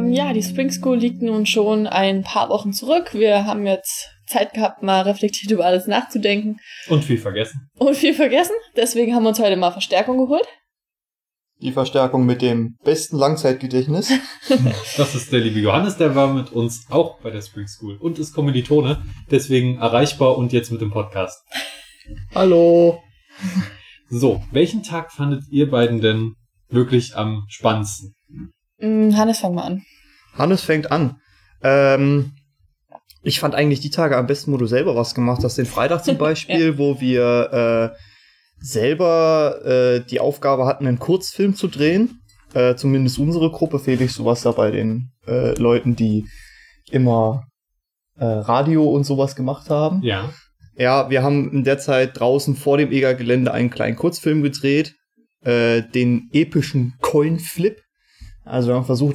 Ja, die Spring School liegt nun schon ein paar Wochen zurück. Wir haben jetzt Zeit gehabt, mal reflektiert über alles nachzudenken. Und viel vergessen. Deswegen haben wir uns heute mal Verstärkung geholt. Die Verstärkung mit dem besten Langzeitgedächtnis. Das ist der liebe Johannes, der war mit uns auch bei der Spring School und ist Kommilitone, deswegen erreichbar und jetzt mit dem Podcast. Hallo. So, welchen Tag fandet ihr beiden denn wirklich am spannendsten? Hannes, fang mal an. Hannes fängt an. Ich fand eigentlich die Tage am besten, wo du selber was gemacht hast. Den Freitag zum Beispiel, ja. Wo wir selber die Aufgabe hatten, einen Kurzfilm zu drehen. Zumindest unsere Gruppe. Felix, du warst da bei den Leuten, die immer Radio und sowas gemacht haben. Ja. Ja, wir haben in der Zeit draußen vor dem EGA-Gelände einen kleinen Kurzfilm gedreht. Den epischen Coin-Flip. Also wir haben versucht,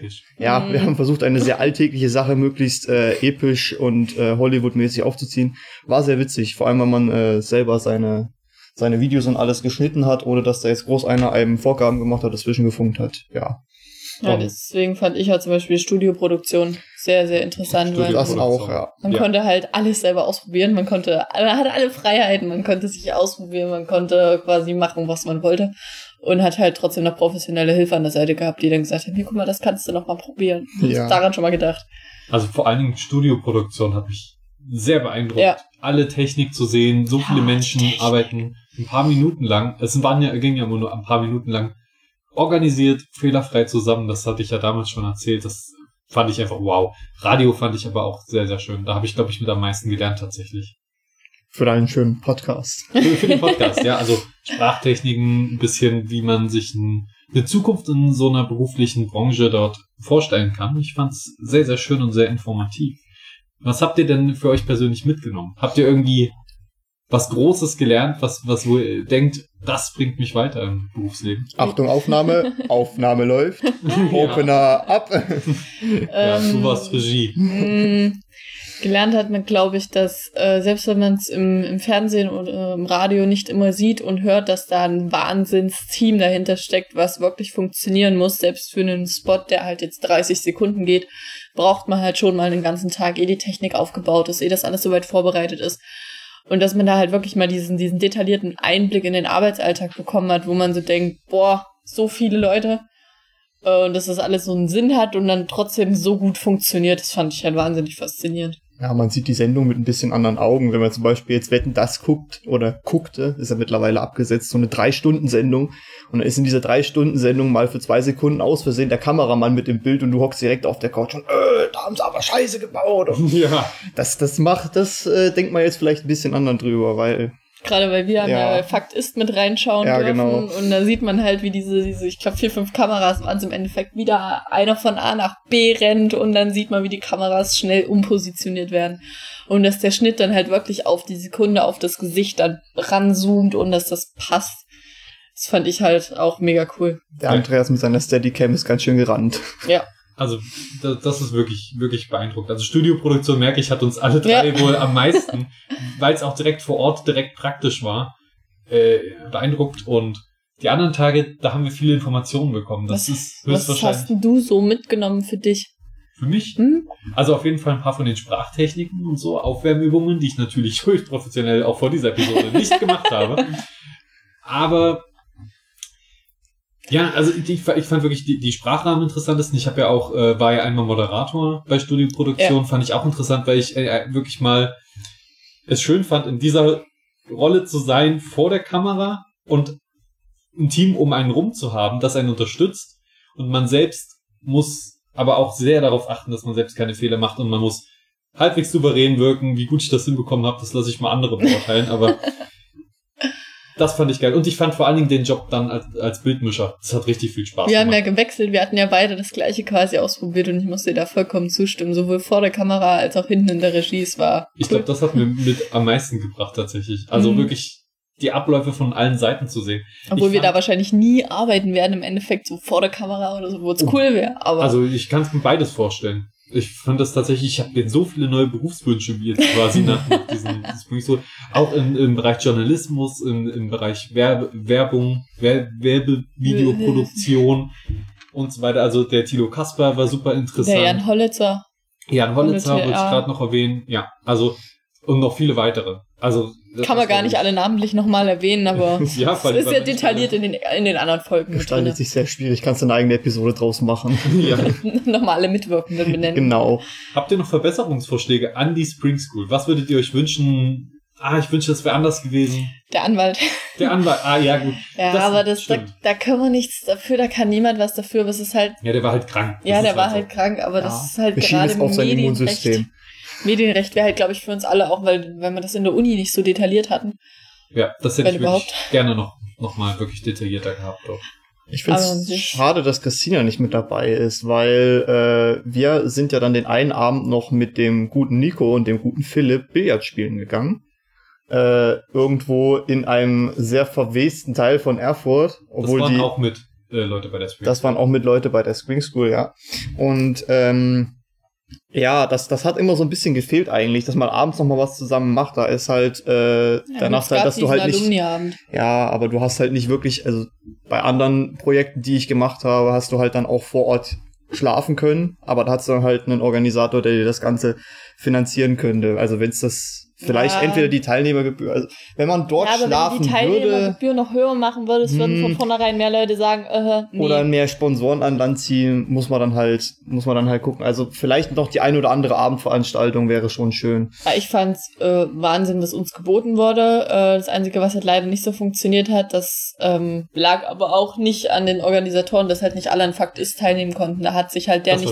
wir haben versucht, eine sehr alltägliche Sache möglichst episch und Hollywood-mäßig aufzuziehen. War sehr witzig, vor allem, wenn man selber seine Videos und alles geschnitten hat, ohne dass da jetzt groß einer einem Vorgaben gemacht hat, dazwischen gefunkt hat. Ja. Ja, deswegen fand ich ja zum Beispiel Studioproduktion sehr, sehr interessant. Weil das auch, ja. Man konnte halt alles selber ausprobieren, man hatte alle Freiheiten, man konnte sich ausprobieren, man konnte quasi machen, was man wollte. Und hat halt trotzdem noch professionelle Hilfe an der Seite gehabt, die dann gesagt haben, hier, guck mal, das kannst du noch mal probieren. Ja. Daran schon mal gedacht. Also vor allen Dingen Studioproduktion hat mich sehr beeindruckt. Ja. Alle Technik zu sehen, so viele Menschen arbeiten ein paar Minuten lang. Ging ja nur ein paar Minuten lang organisiert, fehlerfrei zusammen. Das hatte ich ja damals schon erzählt. Das fand ich einfach wow. Radio fand ich aber auch sehr, sehr schön. Da habe ich, glaube ich, mit am meisten gelernt tatsächlich. Für einen schönen Podcast. Für den Podcast, ja. Also Sprachtechniken, ein bisschen, wie man sich eine Zukunft in so einer beruflichen Branche dort vorstellen kann. Ich fand's sehr, sehr schön und sehr informativ. Was habt ihr denn für euch persönlich mitgenommen? Habt ihr irgendwie was Großes gelernt, was wo ihr denkt, das bringt mich weiter im Berufsleben? Achtung, Aufnahme. Aufnahme läuft. Opener ab. Ja, du warst Regie. Gelernt hat man, glaube ich, dass selbst wenn man es im Fernsehen oder im Radio nicht immer sieht und hört, dass da ein Wahnsinnsteam dahinter steckt, was wirklich funktionieren muss, selbst für einen Spot, der halt jetzt 30 Sekunden geht, braucht man halt schon mal den ganzen Tag, ehe die Technik aufgebaut ist, ehe das alles soweit vorbereitet ist. Und dass man da halt wirklich mal diesen detaillierten Einblick in den Arbeitsalltag bekommen hat, wo man so denkt, boah, so viele Leute, und dass das alles so einen Sinn hat und dann trotzdem so gut funktioniert, das fand ich halt wahnsinnig faszinierend. Ja, man sieht die Sendung mit ein bisschen anderen Augen. Wenn man zum Beispiel jetzt Wetten, das guckt oder guckte, ist ja mittlerweile abgesetzt, so eine 3-Stunden-Sendung. Und dann ist in dieser 3-Stunden-Sendung mal für 2 Sekunden aus Versehen der Kameramann mit im Bild und du hockst direkt auf der Couch und da haben sie aber Scheiße gebaut. Und ja. Das denkt man jetzt vielleicht ein bisschen anderen drüber, weil... Gerade weil wir ja Fakt ist mit reinschauen dürfen. Genau. Und da sieht man halt, wie diese ich glaube 4-5 Kameras waren es im Endeffekt wieder einer von A nach B rennt und dann sieht man, wie die Kameras schnell umpositioniert werden. Und dass der Schnitt dann halt wirklich auf die Sekunde, auf das Gesicht dann ranzoomt und dass das passt. Das fand ich halt auch mega cool. Der Andreas mit seiner Steadicam ist ganz schön gerannt. Ja. Also das ist wirklich, wirklich beeindruckend. Also Studioproduktion, merke ich, hat uns alle drei wohl am meisten, weil es auch direkt vor Ort, direkt praktisch war, beeindruckt. Und die anderen Tage, da haben wir viele Informationen bekommen. Das ist höchstwahrscheinlich. Was hast denn du so mitgenommen für dich? Für mich? Also auf jeden Fall ein paar von den Sprachtechniken und so, Aufwärmübungen, die ich natürlich höchst professionell auch vor dieser Episode nicht gemacht habe. Aber ja, also ich fand wirklich die Sprachrahmen interessantesten. Ich habe ja auch, war ja einmal Moderator bei Studioproduktion, fand ich auch interessant, weil ich wirklich mal es schön fand, in dieser Rolle zu sein vor der Kamera und ein Team um einen rum zu haben, das einen unterstützt. Und man selbst muss aber auch sehr darauf achten, dass man selbst keine Fehler macht und man muss halbwegs souverän wirken. Wie gut ich das hinbekommen habe, das lasse ich mal andere beurteilen, aber das fand ich geil. Und ich fand vor allen Dingen den Job dann als Bildmischer. Das hat richtig viel Spaß gemacht. Wir haben ja gewechselt. Wir hatten ja beide das Gleiche quasi ausprobiert und ich musste dir da vollkommen zustimmen. Sowohl vor der Kamera als auch hinten in der Regie. Es war Ich glaube, das hat mir mit am meisten gebracht tatsächlich. Also wirklich die Abläufe von allen Seiten zu sehen. Obwohl wir da wahrscheinlich nie arbeiten werden im Endeffekt, so vor der Kamera oder so, wo es cool wäre. Also ich kann es mir beides vorstellen. Ich fand das tatsächlich, ich habe jetzt so viele neue Berufswünsche wie jetzt quasi nach diesem so, auch im Bereich Journalismus, im Bereich Werbung, Werbevideoproduktion. und so weiter. Also der Thilo Kasper war super interessant. Der Jan Hollitzer. Wollte ich gerade noch erwähnen. Ja, also und noch viele weitere. Also kann man gar nicht alle namentlich nochmal erwähnen, aber ja, es ist ja detailliert in den anderen Folgen. Gestaltet sich sehr schwierig. Kannst du eine eigene Episode draus machen. Ja. Nochmal alle Mitwirkenden benennen. Genau. Habt ihr noch Verbesserungsvorschläge an die Spring School? Was würdet ihr euch wünschen? Ich wünsche, das wäre anders gewesen. Der Anwalt. Ja gut. Ja, aber da können wir nichts dafür, da kann niemand was dafür, aber es ist halt... Ja, der war halt krank. Ja, der war halt krank, aber das ist halt gerade auf sein Immunsystem. Medienrecht wäre halt, glaube ich, für uns alle auch, weil wir das in der Uni nicht so detailliert hatten. Ja, das hätte ich wirklich gerne noch mal wirklich detaillierter gehabt. Doch. Ich finde es schade, dass Christina nicht mit dabei ist, weil wir sind ja dann den einen Abend noch mit dem guten Nico und dem guten Philipp Billard spielen gegangen. Irgendwo in einem sehr verwesten Teil von Erfurt. Obwohl das waren auch mit Leute bei der Spring School. Das waren auch mit Leute bei der Spring School, ja. Und ja, das hat immer so ein bisschen gefehlt eigentlich, dass man abends noch mal was zusammen macht. Da ist halt danach halt, dass du halt nicht... Ja, aber du hast halt nicht wirklich, also bei anderen Projekten, die ich gemacht habe, hast du halt dann auch vor Ort schlafen können, aber da hast du dann halt einen Organisator, der dir das Ganze finanzieren könnte. Also wenn es das vielleicht entweder die Teilnehmergebühr, also wenn man dort schlafen würde... wenn du die Teilnehmergebühr noch höher machen würdest, würden von vornherein mehr Leute sagen, nee. Oder mehr Sponsoren an Land ziehen, muss man dann halt gucken. Also vielleicht noch die ein oder andere Abendveranstaltung wäre schon schön. Ja, ich fand's Wahnsinn, was uns geboten wurde. Das Einzige, was halt leider nicht so funktioniert hat, das lag aber auch nicht an den Organisatoren, dass halt nicht alle an Fakt ist teilnehmen konnten. Da hat sich halt der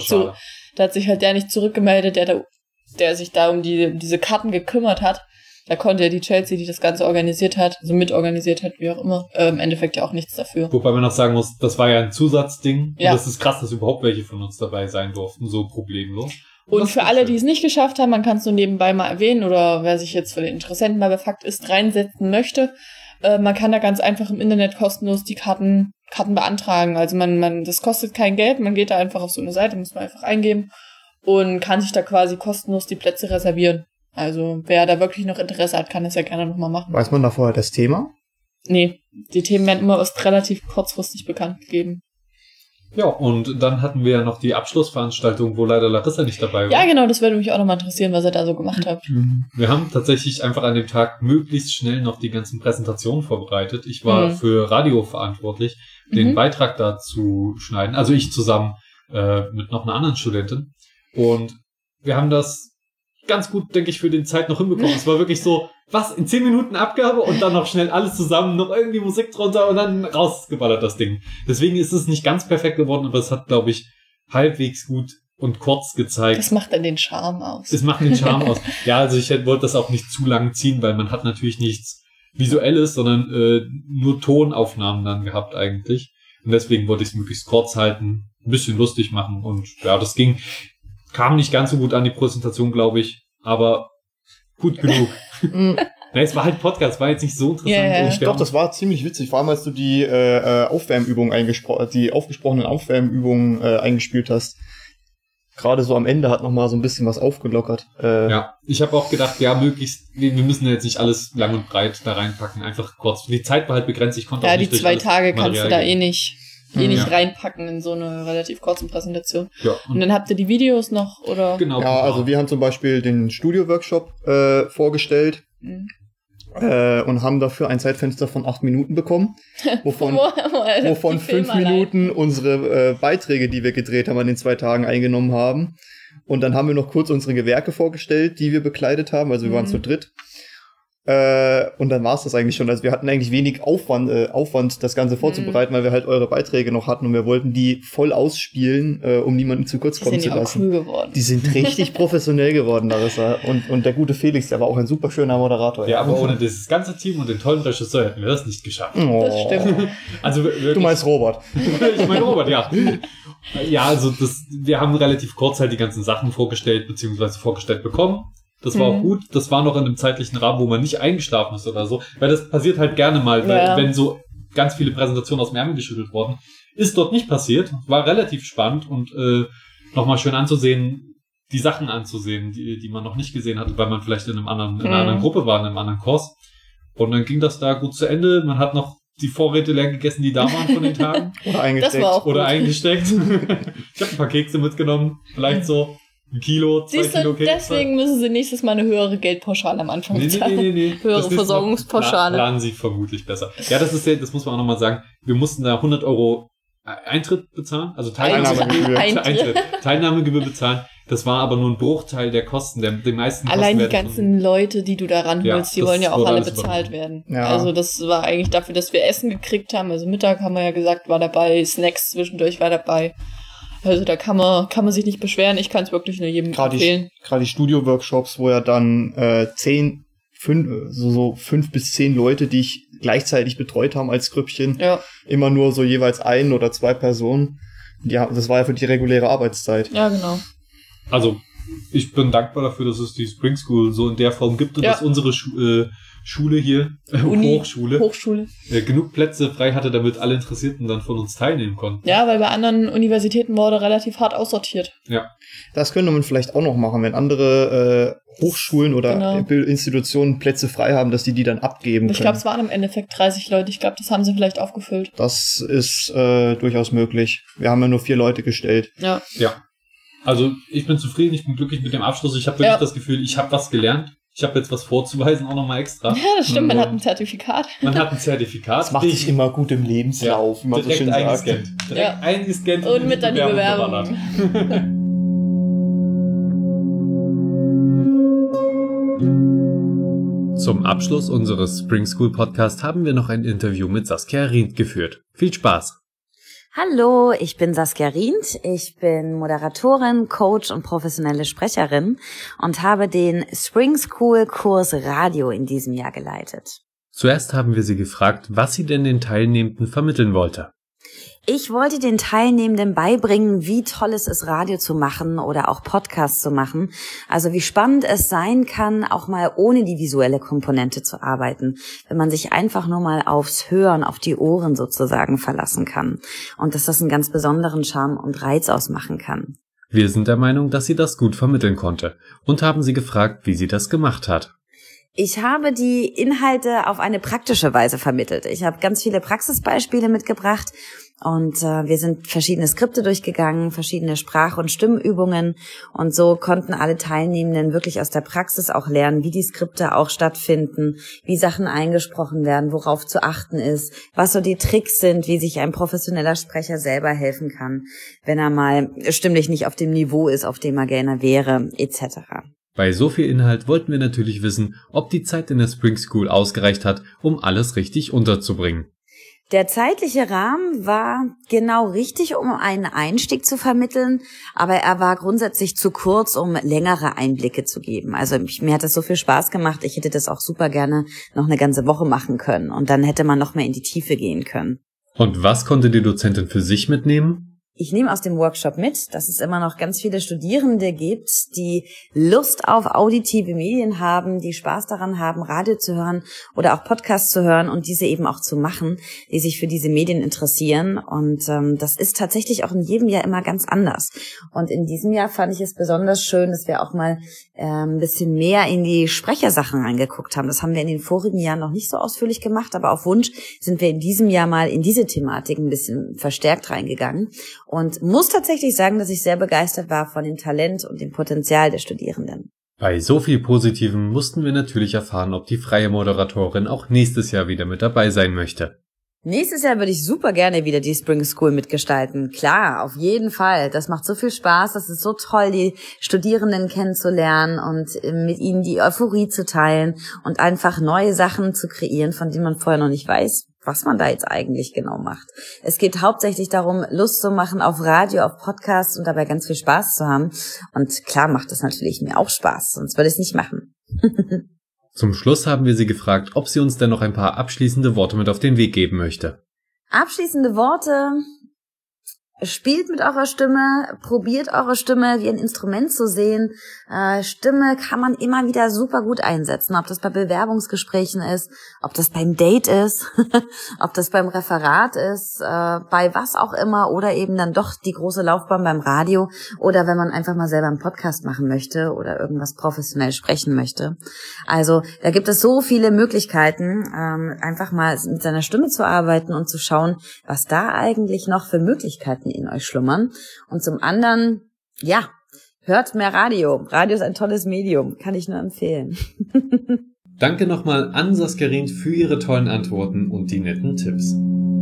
nicht zurückgemeldet, der sich da um diese Karten gekümmert hat. Da konnte ja die Chelsea, die das Ganze organisiert hat, also mitorganisiert hat, wie auch immer, im Endeffekt ja auch nichts dafür. Wobei man noch sagen muss, das war ja ein Zusatzding. Ja. Und das ist krass, dass überhaupt welche von uns dabei sein durften, so problemlos. Und für alle, die es nicht geschafft haben, man kann es nur nebenbei mal erwähnen, oder wer sich jetzt für den Interessenten mal bei Fakt ist reinsetzen möchte, man kann da ganz einfach im Internet kostenlos die Karten beantragen. Also das kostet kein Geld, man geht da einfach auf so eine Seite, muss man einfach eingeben und kann sich da quasi kostenlos die Plätze reservieren. Also wer da wirklich noch Interesse hat, kann das ja gerne nochmal machen. Weiß man da vorher das Thema? Nee, die Themen werden immer erst relativ kurzfristig bekannt gegeben. Ja, und dann hatten wir ja noch die Abschlussveranstaltung, wo leider Larissa nicht dabei war. Ja, genau, das würde mich auch nochmal interessieren, was ihr da so gemacht habt. Wir haben tatsächlich einfach an dem Tag möglichst schnell noch die ganzen Präsentationen vorbereitet. Ich war für Radio verantwortlich, den Beitrag da zu schneiden. Also ich zusammen mit noch einer anderen Studentin. Und wir haben das ganz gut, denke ich, für den Zeit noch hinbekommen. Es war wirklich so, in 10 Minuten Abgabe und dann noch schnell alles zusammen, noch irgendwie Musik drunter und dann rausgeballert das Ding. Deswegen ist es nicht ganz perfekt geworden, aber es hat, glaube ich, halbwegs gut und kurz gezeigt. Das macht dann den Charme aus. Es macht den Charme aus. Ja, also ich wollte das auch nicht zu lang ziehen, weil man hat natürlich nichts Visuelles, sondern nur Tonaufnahmen dann gehabt eigentlich. Und deswegen wollte ich es möglichst kurz halten, ein bisschen lustig machen und ja, das kam nicht ganz so gut an die Präsentation, glaube ich, aber gut genug. Es war halt Podcast, war jetzt nicht so interessant. Yeah. Doch, das war ziemlich witzig, vor allem als du die die aufgesprochenen Aufwärmübungen eingespielt hast. Gerade so am Ende hat nochmal so ein bisschen was aufgelockert. Ja, ich habe auch gedacht, ja, möglichst, wir müssen jetzt nicht alles lang und breit da reinpacken, einfach kurz. Die Zeit war halt begrenzt, ich konnte auch nicht die 2 Tage kannst du da nicht ja. reinpacken in so eine relativ kurze Präsentation. Ja. Und dann habt ihr die Videos noch, oder? Genau. Ja, also wir haben zum Beispiel den Studio-Workshop vorgestellt und haben dafür ein Zeitfenster von 8 Minuten bekommen, wovon 5 Minuten unsere Beiträge, die wir gedreht haben, an den 2 Tagen eingenommen haben. Und dann haben wir noch kurz unsere Gewerke vorgestellt, die wir bekleidet haben. Also wir waren zu dritt. Und dann war es das eigentlich schon. Also wir hatten eigentlich wenig Aufwand, das Ganze vorzubereiten, weil wir halt eure Beiträge noch hatten und wir wollten die voll ausspielen, um niemanden zu kurz kommen zu lassen. Cool geworden. Die sind richtig professionell geworden, Larissa. Und der gute Felix, der war auch ein super schöner Moderator. Ja, aber ohne dieses ganze Team und den tollen Regisseur hätten wir das nicht geschafft. Oh. Das stimmt. Also wirklich, du meinst Robert. Ich meine Robert, ja. Ja, also wir haben relativ kurz halt die ganzen Sachen vorgestellt, beziehungsweise vorgestellt bekommen. Das war auch gut. Das war noch in einem zeitlichen Rahmen, wo man nicht eingeschlafen ist oder so. Weil das passiert halt gerne mal, wenn so ganz viele Präsentationen aus dem Ärmel geschüttelt wurden. Ist dort nicht passiert. War relativ spannend und nochmal schön anzusehen, die Sachen anzusehen, die man noch nicht gesehen hatte, weil man vielleicht in einer anderen Gruppe war, in einem anderen Kurs. Und dann ging das da gut zu Ende. Man hat noch die Vorräte leer gegessen, die da waren von den Tagen. Oder eingesteckt. Das war auch Oder gut. eingesteckt. Ich habe ein paar Kekse mitgenommen. Vielleicht so 1 Kilo, 2 Siehst du, Kilo Kekse. deswegen müssen sie nächstes Mal eine höhere Geldpauschale am Anfang zahlen. Nee. Höhere Das nächste Mal Versorgungspauschale. Planen sie vermutlich besser. Ja, das muss man auch nochmal sagen. Wir mussten da 100 € Eintritt bezahlen, also Teilnahmegebühr bezahlen. Das war aber nur ein Bruchteil der Kosten. Die meisten Kosten Allein die ganzen Leute, die du da ranholst, die das wollen ja auch wurde alle alles bezahlt übernommen. werden. Ja. Also das war eigentlich dafür, dass wir Essen gekriegt haben. Also Mittag haben wir ja gesagt, war dabei, Snacks zwischendurch war dabei. Also da kann man sich nicht beschweren. Ich kann es wirklich nur jedem empfehlen. Gerade die Studio-Workshops, wo ja dann 5 bis 10 Leute, die ich gleichzeitig betreut haben als Grüppchen, immer nur so jeweils 1 oder 2 Personen. Das war ja für die reguläre Arbeitszeit. Ja, genau. Also, ich bin dankbar dafür, dass es die Spring School so in der Form gibt und dass unsere Schule hier, Hochschule, genug Plätze frei hatte, damit alle Interessierten dann von uns teilnehmen konnten. Ja, weil bei anderen Universitäten wurde relativ hart aussortiert. Ja. Das könnte man vielleicht auch noch machen, wenn andere Hochschulen oder Institutionen Plätze frei haben, dass die dann abgeben können. Ich glaube, es waren im Endeffekt 30 Leute. Ich glaube, das haben sie vielleicht aufgefüllt. Das ist durchaus möglich. Wir haben ja nur 4 Leute gestellt. Ja. Also ich bin zufrieden, ich bin glücklich mit dem Abschluss. Ich habe wirklich das Gefühl, ich habe was gelernt. Ich habe jetzt was vorzuweisen, auch nochmal extra. Ja, das stimmt, man hat ein Zertifikat. Das macht sich immer gut im Lebenslauf, wie man so schön sagt. Direkt eingescannt. Und mit an die Bewerbung. Zum Abschluss unseres Spring School Podcast haben wir noch ein Interview mit Saskia Rient geführt. Viel Spaß! Hallo, ich bin Saskia Rient. Ich bin Moderatorin, Coach und professionelle Sprecherin und habe den Spring School Kurs Radio in diesem Jahr geleitet. Zuerst haben wir sie gefragt, was sie denn den Teilnehmenden vermitteln wollte. Ich wollte den Teilnehmenden beibringen, wie toll es ist, Radio zu machen oder auch Podcasts zu machen. Also wie spannend es sein kann, auch mal ohne die visuelle Komponente zu arbeiten, wenn man sich einfach nur mal aufs Hören, auf die Ohren sozusagen verlassen kann. Und dass das einen ganz besonderen Charme und Reiz ausmachen kann. Wir sind der Meinung, dass sie das gut vermitteln konnte und haben sie gefragt, wie sie das gemacht hat. Ich habe die Inhalte auf eine praktische Weise vermittelt. Ich habe ganz viele Praxisbeispiele mitgebracht und wir sind verschiedene Skripte durchgegangen, verschiedene Sprach- und Stimmübungen und so konnten alle Teilnehmenden wirklich aus der Praxis auch lernen, wie die Skripte auch stattfinden, wie Sachen eingesprochen werden, worauf zu achten ist, was so die Tricks sind, wie sich ein professioneller Sprecher selber helfen kann, wenn er mal stimmlich nicht auf dem Niveau ist, auf dem er gerne wäre, etc. Bei so viel Inhalt wollten wir natürlich wissen, ob die Zeit in der Spring School ausgereicht hat, um alles richtig unterzubringen. Der zeitliche Rahmen war genau richtig, um einen Einstieg zu vermitteln, aber er war grundsätzlich zu kurz, um längere Einblicke zu geben. Also mir hat das so viel Spaß gemacht, ich hätte das auch super gerne noch eine ganze Woche machen können und dann hätte man noch mehr in die Tiefe gehen können. Und was konnte die Dozentin für sich mitnehmen? Ich nehme aus dem Workshop mit, dass es immer noch ganz viele Studierende gibt, die Lust auf auditive Medien haben, die Spaß daran haben, Radio zu hören oder auch Podcasts zu hören und diese eben auch zu machen, die sich für diese Medien interessieren. Und das ist tatsächlich auch in jedem Jahr immer ganz anders. Und in diesem Jahr fand ich es besonders schön, dass wir auch mal ein bisschen mehr in die Sprechersachen reingeguckt haben. Das haben wir in den vorigen Jahren noch nicht so ausführlich gemacht, aber auf Wunsch sind wir in diesem Jahr mal in diese Thematik ein bisschen verstärkt reingegangen. Und muss tatsächlich sagen, dass ich sehr begeistert war von dem Talent und dem Potenzial der Studierenden. Bei so viel Positivem mussten wir natürlich erfahren, ob die freie Moderatorin auch nächstes Jahr wieder mit dabei sein möchte. Nächstes Jahr würde ich super gerne wieder die Spring School mitgestalten. Klar, auf jeden Fall. Das macht so viel Spaß. Das ist so toll, die Studierenden kennenzulernen und mit ihnen die Euphorie zu teilen und einfach neue Sachen zu kreieren, von denen man vorher noch nicht weiß, was man da jetzt eigentlich genau macht. Es geht hauptsächlich darum, Lust zu machen auf Radio, auf Podcasts und dabei ganz viel Spaß zu haben. Und klar macht das natürlich mir auch Spaß, sonst würde ich es nicht machen. Zum Schluss haben wir sie gefragt, ob sie uns denn noch ein paar abschließende Worte mit auf den Weg geben möchte. Abschließende Worte. spielt mit eurer Stimme, probiert eure Stimme wie ein Instrument zu sehen. Stimme kann man immer wieder super gut einsetzen, ob das bei Bewerbungsgesprächen ist, ob das beim Date ist, ob das beim Referat ist, bei was auch immer oder eben dann doch die große Laufbahn beim Radio oder wenn man einfach mal selber einen Podcast machen möchte oder irgendwas professionell sprechen möchte. Also da gibt es so viele Möglichkeiten, einfach mal mit seiner Stimme zu arbeiten und zu schauen, was da eigentlich noch für Möglichkeiten in euch schlummern. Und zum anderen, ja, hört mehr Radio. Radio ist ein tolles Medium, kann ich nur empfehlen. Danke nochmal an Saskia Rindt für ihre tollen Antworten und die netten Tipps.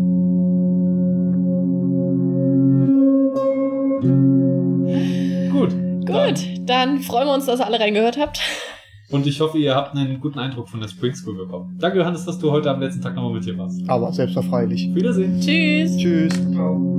Gut, dann freuen wir uns, dass ihr alle reingehört habt. Und ich hoffe, ihr habt einen guten Eindruck von der Spring School bekommen. Danke, Johannes, dass du heute am letzten Tag nochmal mit hier warst. Aber selbstverfreilich. Wiedersehen. Tschüss. Tschüss. Ciao.